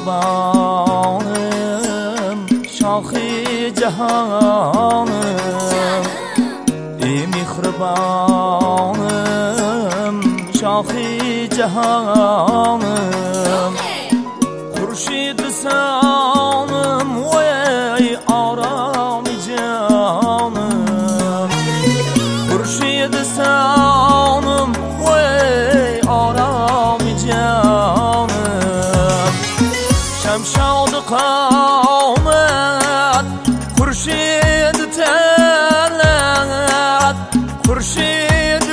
mihribanım, şahı cihanım. Ey mihribanım, şahı cihanım. Hurşid sanım, vay aram canım. Hurşid sanım, vay aram canım. Şemşad kamet, hurşid telat, hurşid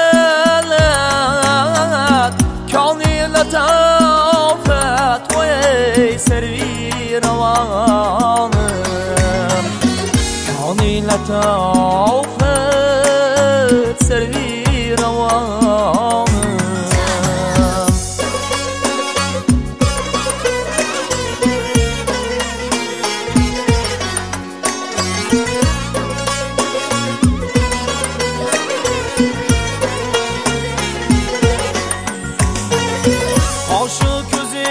telat. Kânîle tafet, vay servi ravanım. Kânîle tafet, servi ravanım. Aşık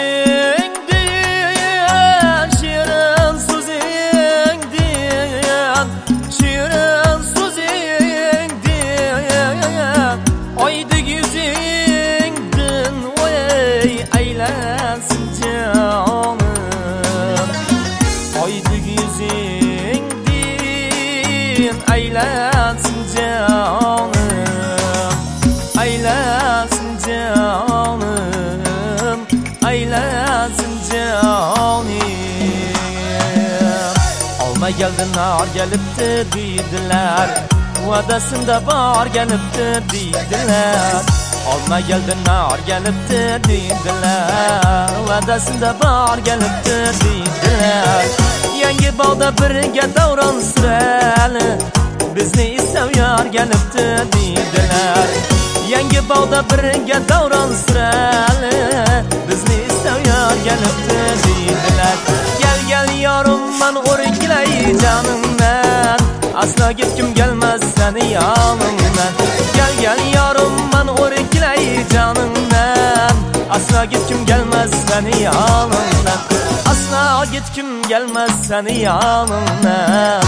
gözünden, şirin sözünden, şirin sözünden. Aydık yüzünden, vay eylensin canım. Aydık yüzünden, eylensin canım. Eylensin canım, eylensin canım. Alma geldin nar gelipti dediler, vadasında bar gelipti dediler. Alma geldin nar gelipti dediler, vadasında bar gelipti dediler. Yangi bağda birge davran süreli, bizni istev yar gelipti dediler. Yangi bağda birge davran süreli, bizni istev yar gelipti dediler. Gel gel yarım ben orgiley canımdan, asla gitkim gelmez seni yanımdan. Gel gel yarım ben orgiley canımdan, asla gitkim gelmez seni yanımdan. Asla gitkim gelmez seni yanımdan.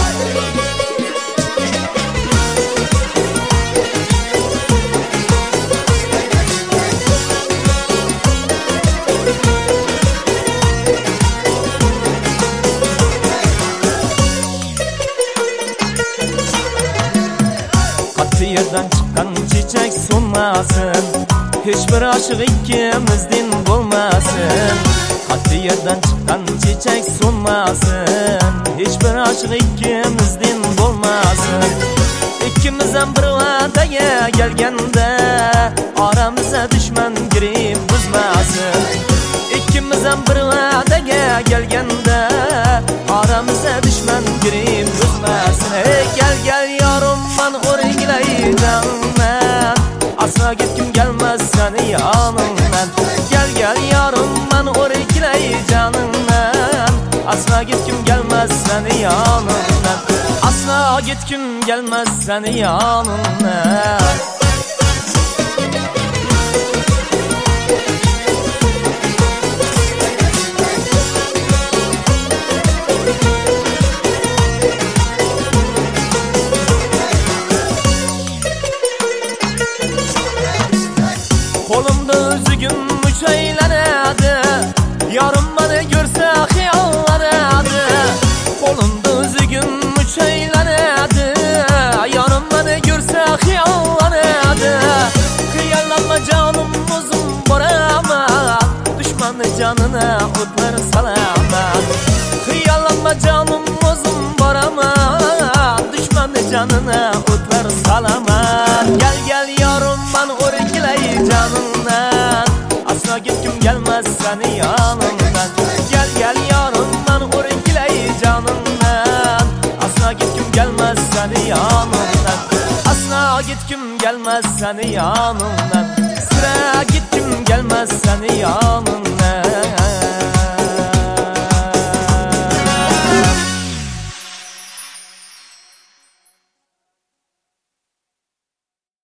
Yerden çıkan çiçek sunmasın, hiçbir aşık ikimizden bulmasın. Katı yerden çıkan çiçek sunmasın, hiçbir aşık ikimizden bulmasın. İkimizden bir vadeye gelgende, aramıza düşman girip buzmasın. İkimizden bir vadeye gelgende, aramıza düşman girip buzmasın. Hey gel gel yarım ben orgiley canımdan, asla gitkim gelmez seni yanımdan. Gel gel yarım ben orgiley canımdan, asla gitkim gelmez seni yanımdan. Asla gitkim gelmez seni yanımdan. Kolumda üzgün müçeylenedi, yarım beni görse hıyallanedi. Kolumda üzgün müçeylenedi, yarım beni görse hıyallanedi. Hıyallanma canım uzun borama, düşmanı canına otlar salama. Hıyallanma canım uzun borama, düşmanı canına otlar salama. Gel gel yarım ben orgiley canımdan, asla gitkim gelmez seni yanımdan. Gel gel yarım ben orgiley canımdan, asla gitkim gelmez seni yanımdan. Asla gitkim gelmez seni yanımdan. Sıra gitkim gelmez seni yanımdan.